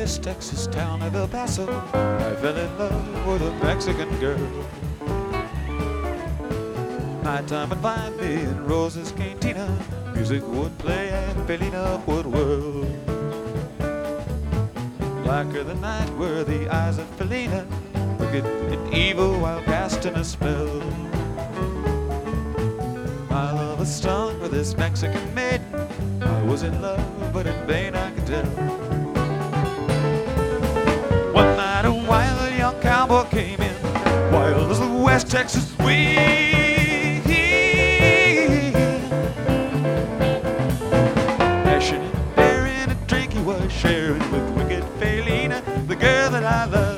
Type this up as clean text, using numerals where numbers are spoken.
West Texas town of El Paso, I fell in love with a Mexican girl. Nighttime would find me in Rosa's cantina, music would play and Felina would whirl. Blacker than night were the eyes of Felina, wicked and evil while casting a spell. My love was stung with this Mexican maiden, I was in love but in vain I could tell. One night a wild young cowboy came in, wild as the West Texas wind.